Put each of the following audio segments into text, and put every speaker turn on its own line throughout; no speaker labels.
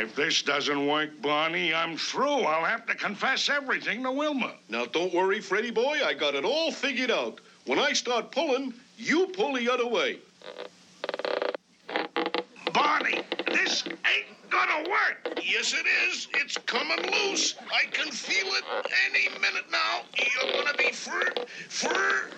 If this doesn't work, Barney, I'm through. I'll have to confess everything to Wilma.
Now, don't worry, Freddie boy. I got it all figured out. When I start pulling, you pull the other way.
Barney, this ain't gonna work.
Yes, it is. It's coming loose. I can feel it any minute now. You're gonna be free.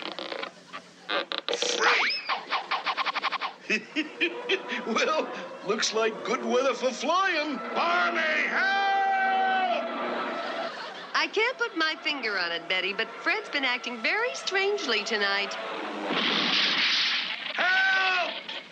Well, looks like good weather for flying.
Barney, help!
I can't put my finger on it, Betty, but Fred's been acting very strangely tonight.
Help!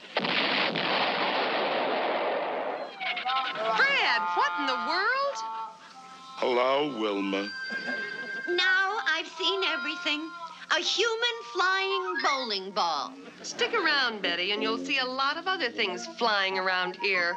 Fred, what in the world?
Hello, Wilma.
Now I've seen everything. A human flying bowling ball.
Stick around, Betty, and you'll see a lot of other things flying around here.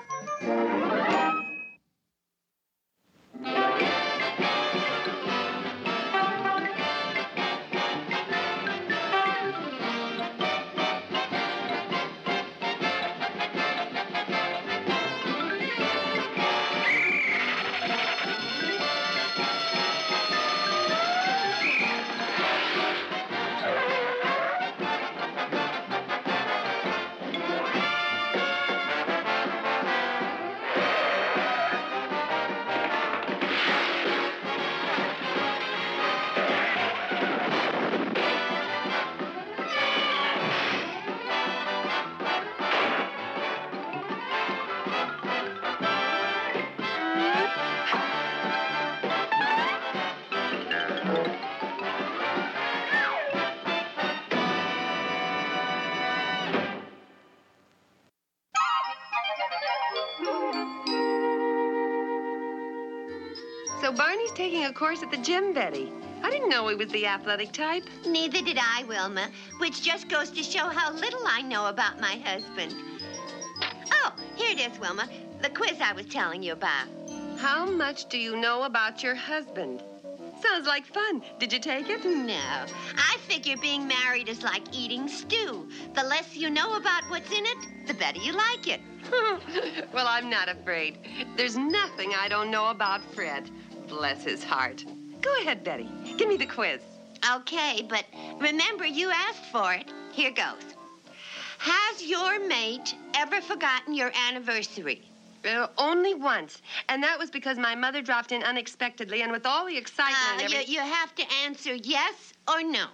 So Barney's taking a course at the gym, Betty. I didn't know he was the athletic type.
Neither did I, Wilma, which just goes to show how little I know about my husband. Oh, here it is, Wilma. The quiz I was telling you about.
How much do you know about your husband? Sounds like fun. Did you take it?
No. I figure being married is like eating stew. The less you know about what's in it, the better you like it.
Well, I'm not afraid. There's nothing I don't know about Fred. Bless his heart. Go ahead, Betty. Give me the quiz.
Okay, but remember you asked for it. Here goes. Has your mate ever forgotten your anniversary?
Only once. And that was because my mother dropped in unexpectedly, and with all the excitement and everything...
You have to answer yes or no.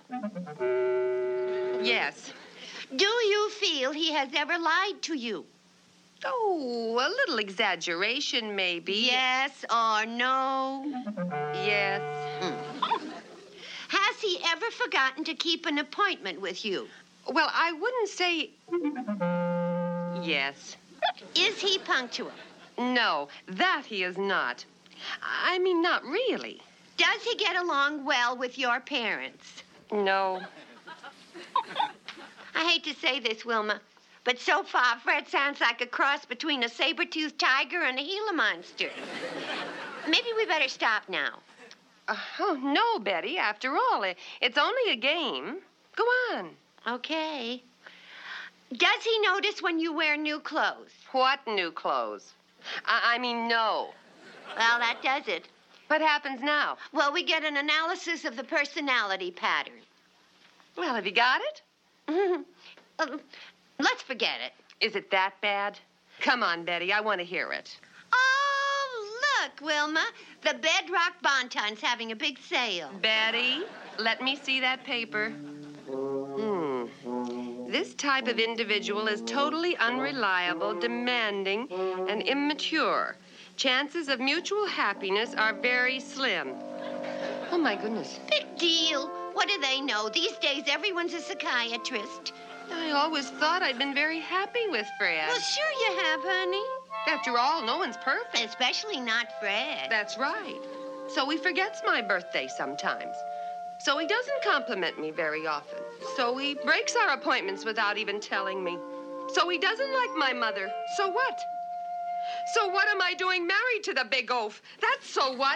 Yes.
Do you feel he has ever lied to you?
Oh, a little exaggeration, maybe.
Yes or no?
Yes.
Has he ever forgotten to keep an appointment with you?
Well, I wouldn't say... Yes.
Is he punctual?
No, that he is not. I mean, not really.
Does he get along well with your parents?
No.
I hate to say this, Wilma, but so far, Fred sounds like a cross between a saber-toothed tiger and a Gila monster. Maybe we better stop now.
Oh, no, Betty. After all, it's only a game. Go on.
Okay. Does he notice when you wear new clothes?
What new clothes? I mean, no.
Well, that does it.
What happens now?
Well, we get an analysis of the personality pattern.
Well, have you got it?
Let's forget it.
Is it that bad? Come on, Betty. I want to hear it.
Oh, look, Wilma. The Bedrock Bonton's having a big sale.
Betty, let me see that paper. This type of individual is totally unreliable, demanding, and immature. Chances of mutual happiness are very slim. Oh, my goodness.
Big deal. What do they know? These days, everyone's a psychiatrist.
I always thought I'd been very happy with Fred.
Well, sure you have, honey.
After all, no one's perfect.
Especially not Fred.
That's right. So he forgets my birthday sometimes. So he doesn't compliment me very often. So he breaks our appointments without even telling me. So he doesn't like my mother. So what? So what am I doing married to the big oaf? That's so what?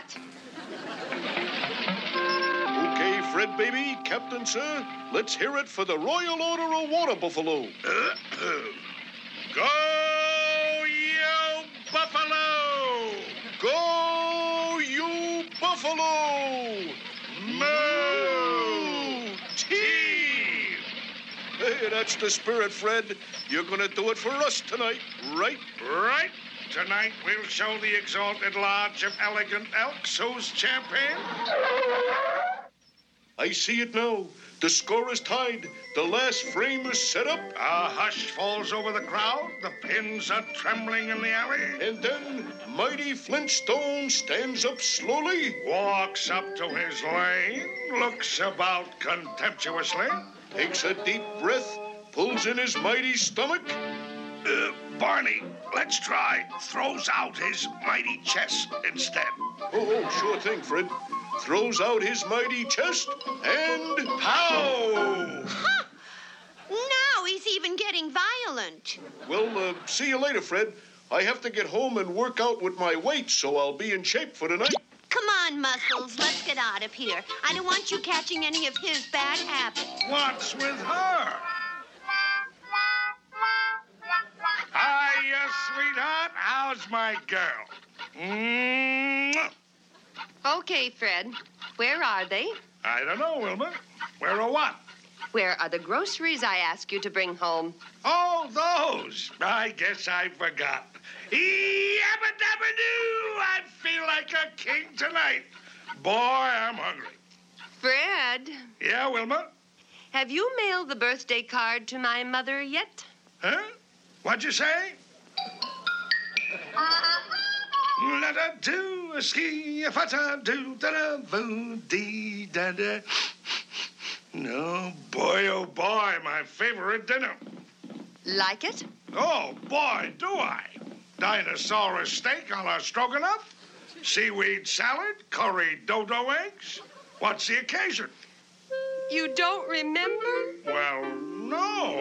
Okay, Fred, baby, Captain, sir, let's hear it for the Royal Order of Water Buffalo.
Go, you buffalo!
Buffalo! Moo! Team! Hey, that's the spirit, Fred. You're gonna do it for us tonight, right?
Right. Tonight we'll show the exalted lodge of elegant elks who's champion.
I see it now. The score is tied. The last frame is set up.
A hush falls over the crowd. The pins are trembling in the alley.
And then Mighty Flintstone stands up slowly.
Walks up to his lane, looks about contemptuously.
Takes a deep breath, pulls in his mighty stomach.
Barney, let's try. Throws out his mighty chest instead.
Oh, sure thing, Fred. Throws out his mighty chest and pow!
Huh. Now he's even getting violent.
Well, see you later, Fred. I have to get home and work out with my weights, so I'll be in shape for tonight.
Come on, Muscles, let's get out of here. I don't want you catching any of his bad habits.
What's with her? Hiya, sweetheart. How's my girl? Mwah.
Okay, Fred. Where are they?
I don't know, Wilma. Where or what?
Where are the groceries I asked you to bring home?
Oh, those. I guess I forgot. Yabba-dabba-doo! I feel like a king tonight. Boy, I'm hungry.
Fred,
Yeah, Wilma?
have you mailed the birthday card to my mother yet?
Huh? What'd you say? La-da-do, a ski, a fata-do, da-da-boo, dee, da-da. No, boy, oh, boy, my favorite dinner.
Like it?
Oh, boy, do I. Dinosaurus steak a la stroganoff, seaweed salad, curried dodo eggs. What's the occasion?
You don't remember?
Well, no,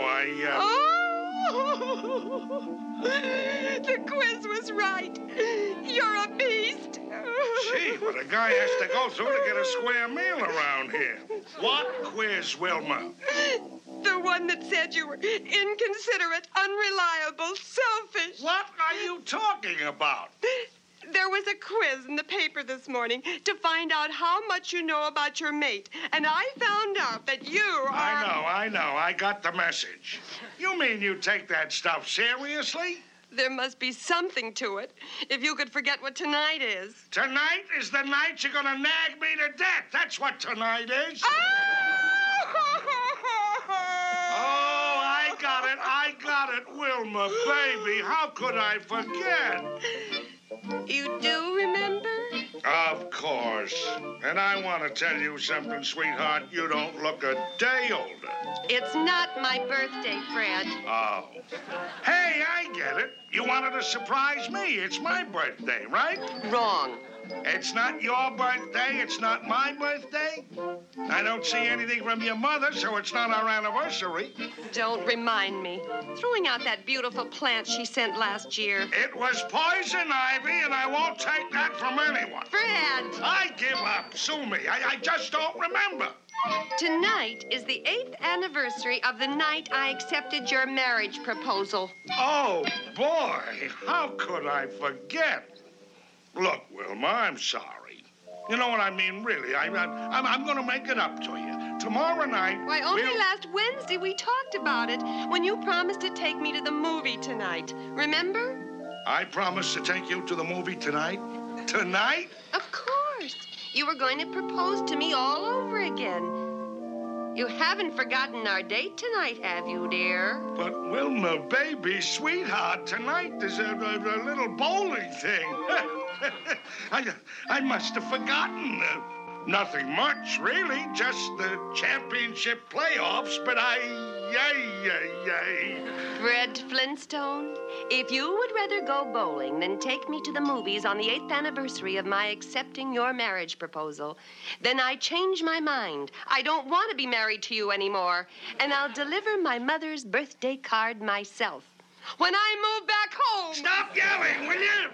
Oh! The quiz was right. You're a beast.
Gee, what a guy has to go through to get a square meal around here. What quiz, Wilma?
The one that said you were inconsiderate, unreliable, selfish.
What are you talking about?
There was a quiz in the paper this morning to find out how much you know about your mate. And I found out that you are...
I know. I got the message. You mean you take that stuff seriously?
There must be something to it. If you could forget what tonight is.
Tonight is the night you're gonna nag me to death. That's what tonight is.
Oh,
Oh, I got it, Wilma, baby. How could I forget?
You do remember?
Of course. And I want to tell you something, sweetheart. You don't look a day older.
It's not my birthday, Fred.
Oh. Hey, I get it. You wanted to surprise me. It's my birthday, right?
Wrong.
It's not your birthday. It's not my birthday. I don't see anything from your mother, so it's not our anniversary.
Don't remind me. Throwing out that beautiful plant she sent last year.
It was poison ivy, and I won't take that from anyone.
Fred!
I give up. Sue me. I just don't remember.
Tonight is the 8th anniversary of the night I accepted your marriage proposal.
Oh, boy. How could I forget? Look, Wilma, I'm sorry. You know what I mean, really. I'm going to make it up to you. Tomorrow night...
Why, only last Wednesday we talked about it when you promised to take me to the movie tonight. Remember?
I promised to take you to the movie tonight? Tonight?
Of course. You were going to propose to me all over again. You haven't forgotten our date tonight, have you, dear?
But, Wilma, baby, sweetheart, tonight there's a little bowling thing. I must have forgotten. Nothing much, really. Just the championship playoffs, but
Fred Flintstone, if you would rather go bowling than take me to the movies on the 8th anniversary of my accepting your marriage proposal, then I change my mind. I don't want to be married to you anymore, and I'll deliver my mother's birthday card myself when I move back home.
Stop yelling, will you?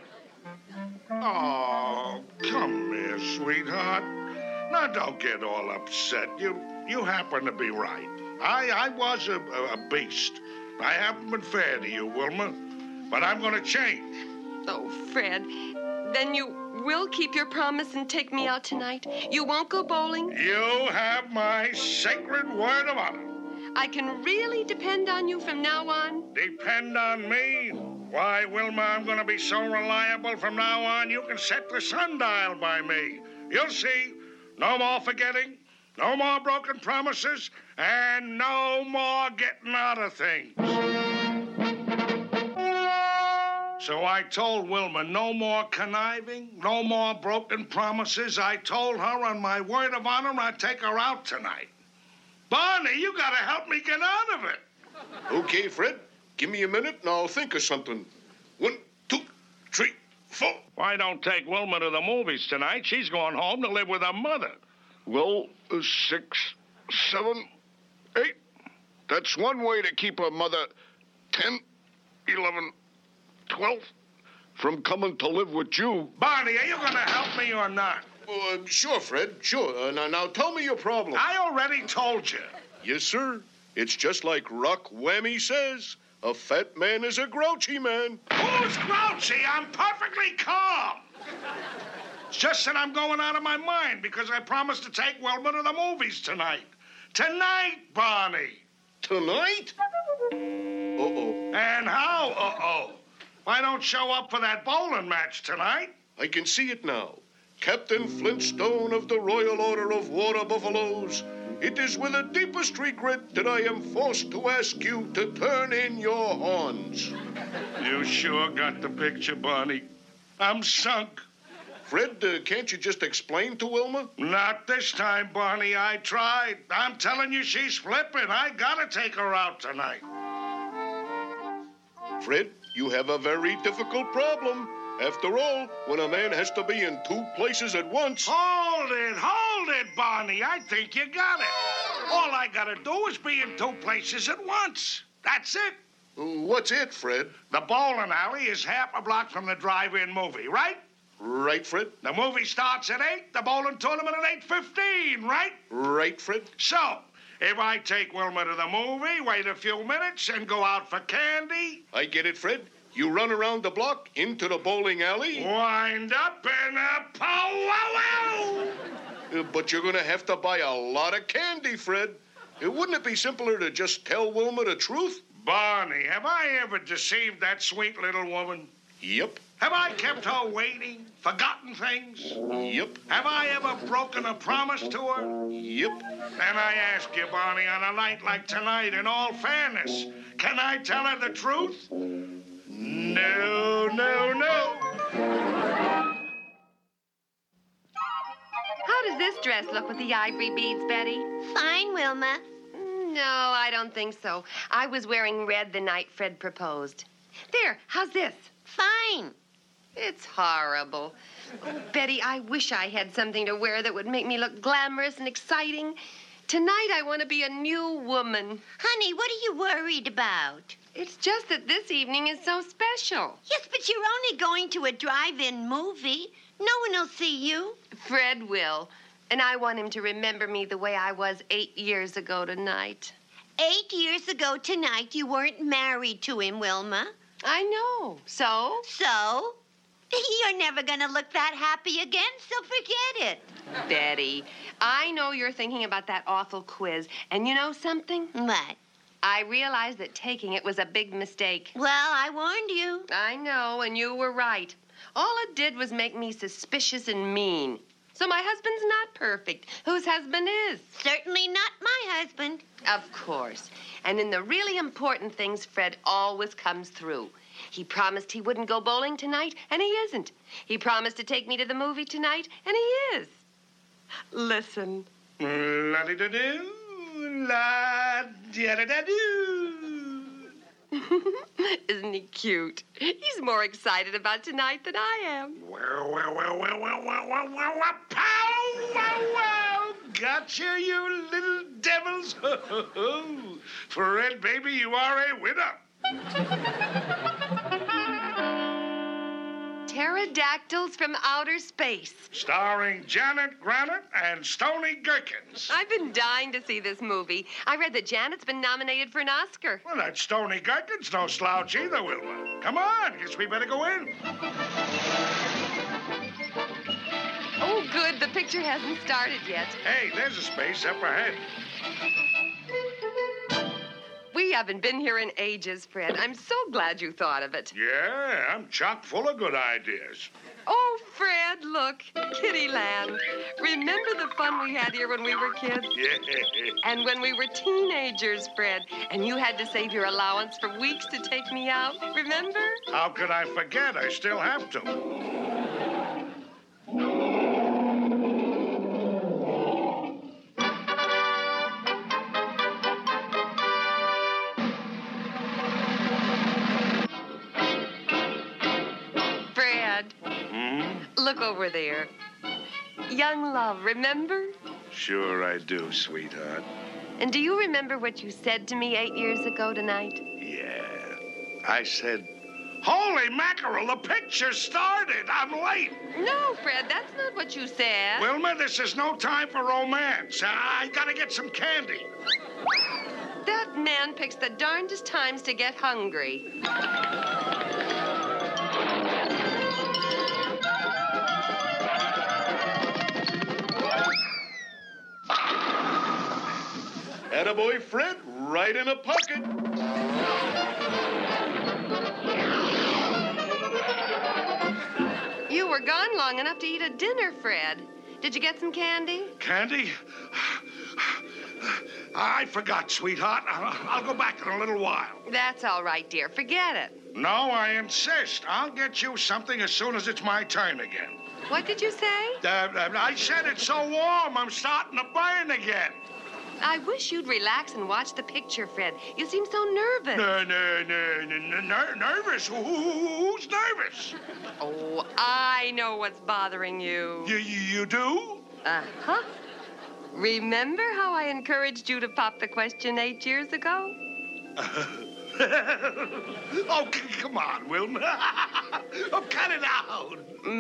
Oh, come here, sweetheart. Now, don't get all upset. You happen to be right. I was a beast. I haven't been fair to you, Wilma. But I'm going to change.
Oh, Fred, then you will keep your promise and take me out tonight? You won't go bowling?
You have my sacred word of honor.
I can really depend on you from now on?
Depend on me? Why, Wilma, I'm going to be so reliable from now on, you can set the sundial by me. You'll see. No more forgetting, no more broken promises, and no more getting out of things. So I told Wilma no more conniving, no more broken promises. I told her on my word of honor I'd take her out tonight. Barney, you gotta help me get out of it.
Okay, Fred. Give me a minute and I'll think of something. 1, 2, 3, 4.
Why don't take Wilma to the movies tonight? She's going home to live with her mother.
Well, 6, 7, 8. That's one way to keep her mother 10, 11, 12 from coming to live with you.
Barney, are you gonna help me or not?
Sure, Fred, sure. Now tell me your problem.
I already told you.
Yes, sir. It's just like Rock Whammy says. A fat man is a grouchy man.
Who's grouchy? I'm perfectly calm. It's just that I'm going out of my mind because I promised to take Wilma to the movies tonight. Tonight, Barney.
Tonight? Uh-oh.
And how, uh-oh? Why don't show up for that bowling match tonight?
I can see it now. Captain Flintstone of the Royal Order of Water Buffaloes, it is with the deepest regret that I am forced to ask you to turn in your horns.
You sure got the picture, Barney. I'm sunk.
Fred, can't you just explain to Wilma?
Not this time, Barney. I tried. I'm telling you, she's flipping. I gotta take her out tonight.
Fred, you have a very difficult problem. After all, when a man has to be in 2 places at once...
Hold it, Barney. I think you got it. All I gotta do is be in 2 places at once. That's it.
What's it, Fred?
The bowling alley is half a block from the drive-in movie, right?
Right, Fred?
The movie starts at 8, the bowling tournament at 8:15, right?
Right, Fred?
So, if I take Wilma to the movie, wait a few minutes, and go out for candy...
I get it, Fred. You run around the block, into the bowling alley...
Wind up in a powwow!
But you're going to have to buy a lot of candy, Fred. Wouldn't it be simpler to just tell Wilma the truth?
Barney, have I ever deceived that sweet little woman?
Yep.
Have I kept her waiting, forgotten things?
Yep.
Have I ever broken a promise to her?
Yep.
Then I ask you, Barney, on a night like tonight, in all fairness, can I tell her the truth? No, no, no.
How does this dress look with the ivory beads, Betty?
Fine, Wilma.
No, I don't think so. I was wearing red the night Fred proposed. There, how's this?
Fine.
It's horrible. Oh, Betty, I wish I had something to wear that would make me look glamorous and exciting. Tonight I want to be a new woman.
Honey, what are you worried about?
It's just that this evening is so special.
Yes, but you're only going to a drive-in movie. No one will see you.
Fred will. And I want him to remember me the way I was 8 years ago tonight.
8 years ago tonight, you weren't married to him, Wilma.
I know. So?
So? You're never going to look that happy again, so forget it.
Betty, I know you're thinking about that awful quiz. And you know something?
What?
I realized that taking it was a big mistake.
Well, I warned you.
I know, and you were right. All it did was make me suspicious and mean. So my husband's not perfect. Whose husband is?
Certainly not my husband.
Of course. And in the really important things, Fred always comes through. He promised he wouldn't go bowling tonight, and he isn't. He promised to take me to the movie tonight, and he is. Listen.
La-di-da-doo, la-di-da-da-doo.
Isn't he cute? He's more excited about tonight than I am.
Well, pow, wow, wow. Gotcha, you little devils. Fred, baby, you are a winner.
Pterodactyls from Outer Space.
Starring Janet Granite and Stony Gherkins.
I've been dying to see this movie. I read that Janet's been nominated for an Oscar.
Well, that Stony Gherkins no slouch either, Wilma. Come on, guess we better go in.
The picture hasn't started yet.
Hey, there's a space up ahead.
We haven't been here in ages, Fred. I'm so glad you thought of it.
Yeah, I'm chock full of good ideas.
Oh, Fred, look. Kittyland. Remember the fun we had here when we were kids?
Yeah.
And when we were teenagers, Fred, and you had to save your allowance for weeks to take me out, remember?
How could I forget? I still have to.
Fred, look over there. Young love, remember?
Sure I do, sweetheart.
And do you remember what you said to me 8 years ago tonight?
Yeah. I said, holy mackerel, the picture started. I'm late.
No, Fred, that's not what you said.
Wilma, this is no time for romance. I gotta get some candy.
That man picks the darndest times to get hungry.
Attaboy Fred, right in a pocket.
You were gone long enough to eat a dinner, Fred. Did you get some candy?
Candy? I forgot, sweetheart. I'll go back in a little while.
That's all right, dear. Forget it.
No, I insist. I'll get you something as soon as it's my turn again.
What did you say?
I said it's so warm, I'm starting to burn again.
I wish you'd relax and watch the picture, Fred. You seem so nervous.
Nervous? Who's nervous?
Oh, I know what's bothering you.
You do?
Uh-huh. Remember how I encouraged you to pop the question 8 years ago?
Oh, come on, Wilma. Oh, cut it out.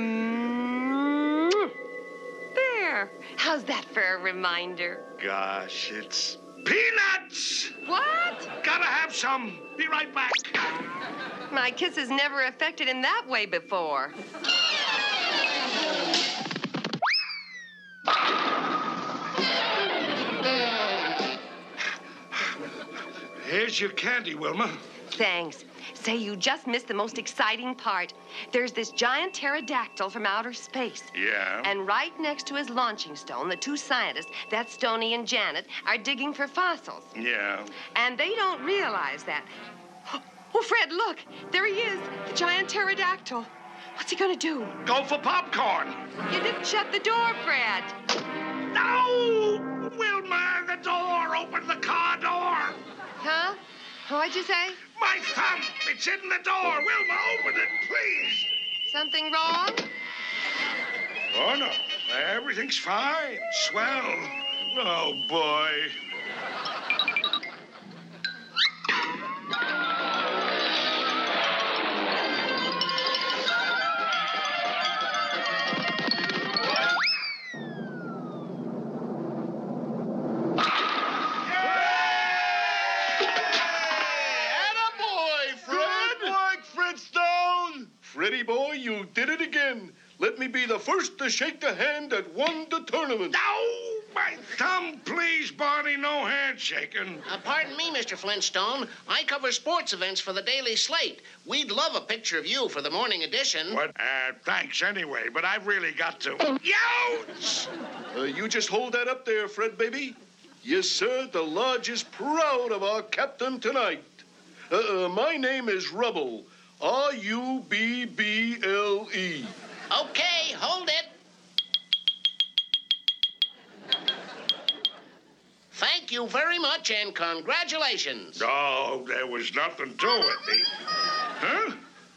There. How's that for a reminder?
Gosh, it's peanuts.
What?
Gotta have some. Be right back.
My kisses never affected him that way before.
Here's your candy, Wilma.
Thanks. Say, you just missed the most exciting part. There's this giant pterodactyl from outer space.
Yeah?
And right next to his launching stone, the two scientists, that's Stoney and Janet, are digging for fossils.
Yeah.
And they don't realize that. Oh, Fred, look. There he is, the giant pterodactyl. What's he gonna do?
Go for popcorn.
You didn't shut the door, Fred.
No! Wilma, the door. Open the car door.
Huh? What'd you say?
My thumb. It's in the door. Wilma, open it, please.
Something wrong?
Oh, no. Everything's fine. Swell. Oh, boy.
Freddy boy, you did it again. Let me be the first to shake the hand that won the tournament.
No! My thumb, please, Barney. No handshaking.
Pardon me, Mr. Flintstone. I cover sports events for the Daily Slate. We'd love a picture of you for the morning edition.
What? Thanks anyway, but I've really got to. Youch!
You just hold that up there, Fred, baby. Yes, sir, the lodge is proud of our captain tonight. My name is Rubble. Rubble.
Okay, hold it. Thank you very much and congratulations.
Oh, there was nothing to it. Huh?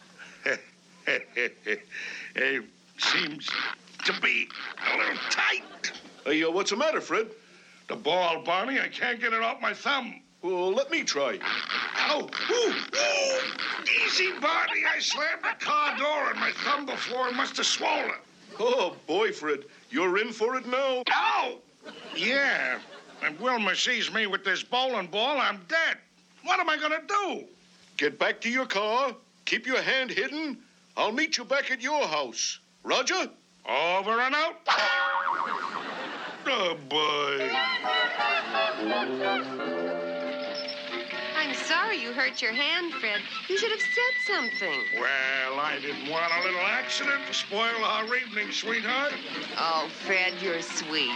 It seems to be a little tight.
Hey, what's the matter, Fred?
The ball, Barney. I can't get it off my thumb.
Well, let me try.
Ow! Ooh! Easy, Barney. I slammed the car door on my thumb before and must have swollen.
Oh, boy, Fred. You're in for it now.
Ow! Yeah. And Wilma sees me with this bowling ball, I'm dead. What am I going to do?
Get back to your car. Keep your hand hidden. I'll meet you back at your house. Roger?
Over and out.
Oh, boy.
I'm sorry you hurt your hand, Fred. You should have said something.
Well, I didn't want a little accident to spoil our evening, sweetheart.
Oh, Fred, you're sweet.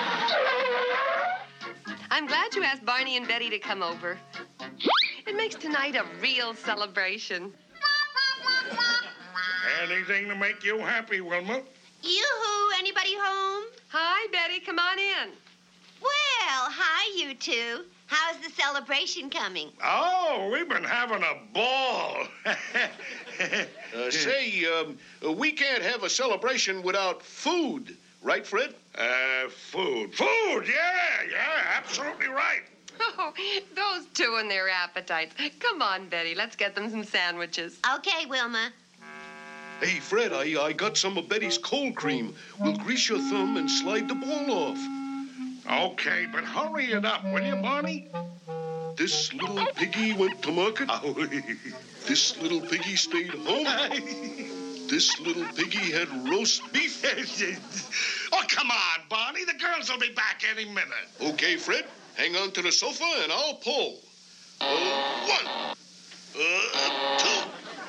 I'm glad you asked Barney and Betty to come over. It makes tonight a real celebration.
Anything to make you happy, Wilma?
Yoo-hoo, anybody home?
Hi, Betty. Come on in.
Well, hi, you two. How's the celebration coming?
Oh, we've been having a ball.
We can't have a celebration without food. Right, Fred?
Food. Food, yeah, absolutely right.
Oh, those two and their appetites. Come on, Betty. Let's get them some sandwiches.
Okay, Wilma.
Hey, Fred, I got some of Betty's cold cream. We'll grease your thumb and slide the ball off.
Okay, but hurry it up, will you, Barney?
This little piggy went to market.
Oh,
This little piggy stayed home. This little piggy had roast beef.
Oh, come on, Barney. The girls will be back any minute.
Okay, Fred, hang on to the sofa and I'll pull. 1, 2,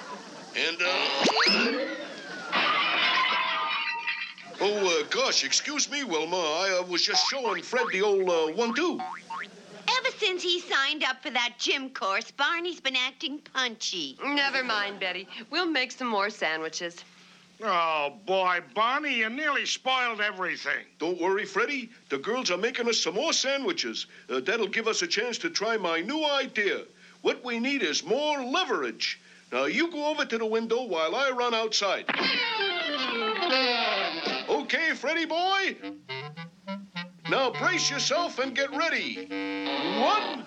and Oh, gosh, excuse me, Wilma. I was just showing Fred the old 1-2.
Ever since he signed up for that gym course, Barney's been acting punchy.
Never mind, Betty. We'll make some more sandwiches.
Oh, boy, Barney, you nearly spoiled everything.
Don't worry, Freddie. The girls are making us some more sandwiches. That'll give us a chance to try my new idea. What we need is more leverage. Now, you go over to the window while I run outside. Okay, Freddie boy? Now brace yourself and get ready. 1,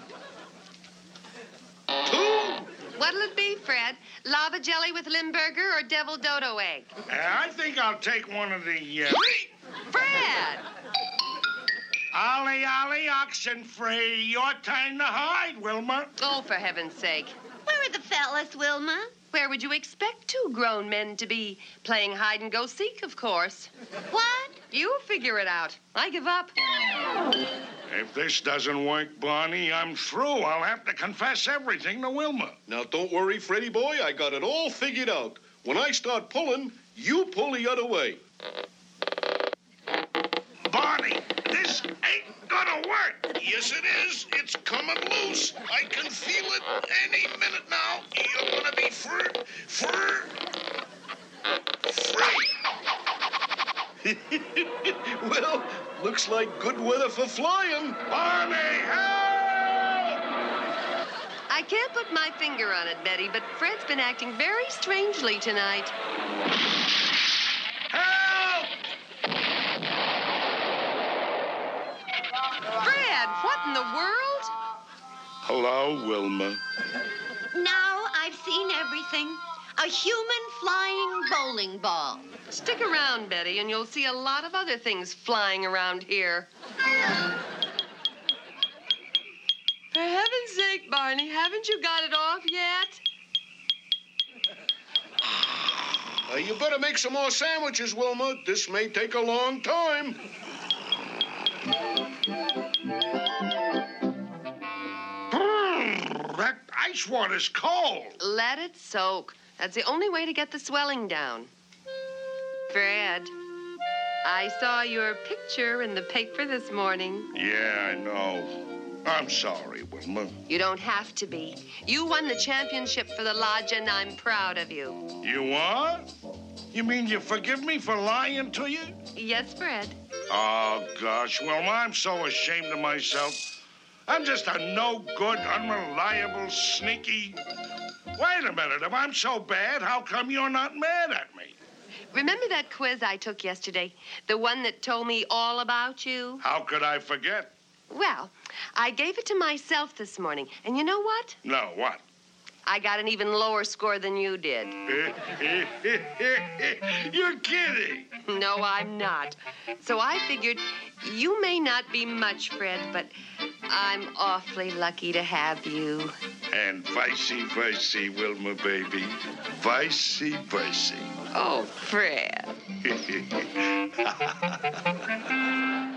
2.
What'll it be, Fred? Lava jelly with Limburger or devil dodo egg?
I think I'll take one of the...
Fred!
Ollie, Ollie, oxen free. Your time to hide, Wilma.
Oh, for heaven's sake.
Where are the fellas, Wilma?
Where would you expect two grown men to be? Playing hide-and-go-seek, of course.
What?
You figure it out. I give up.
If this doesn't work, Barney, I'm through. I'll have to confess everything to Wilma.
Now, don't worry, Freddie boy. I got it all figured out. When I start pulling, you pull the other way.
Barney, this ain't gonna work.
Yes, it is. It's coming loose. I can feel it any minute now. You're gonna be free.
Well, looks like good weather for flying.
Barney, help!
I can't put my finger on it, Betty, but Fred's been acting very strangely tonight.
Help!
Fred, what in the world?
Hello, Wilma.
Now I've seen everything. A human flying bowling ball.
Stick around, Betty, and you'll see a lot of other things flying around here. For heaven's sake, Barney, haven't you got it off yet?
You better make some more sandwiches, Wilma. This may take a long time.
That ice water's cold.
Let it soak. That's the only way to get the swelling down. Fred, I saw your picture in the paper this morning.
Yeah, I know. I'm sorry, Wilma.
You don't have to be. You won the championship for the lodge, and I'm proud of you.
You are? You mean you forgive me for lying to you?
Yes, Fred.
Oh, gosh, Wilma, I'm so ashamed of myself. I'm just a no-good, unreliable, sneaky... Wait a minute. If I'm so bad, how come you're not mad at me?
Remember that quiz I took yesterday? The one that told me all about you?
How could I forget?
Well, I gave it to myself this morning. And you know what?
No, what?
I got an even lower score than you did.
You're kidding.
No, I'm not. So I figured you may not be much, Fred, but I'm awfully lucky to have you.
And vice versa, Wilma, baby. Vice versa.
Oh, Fred.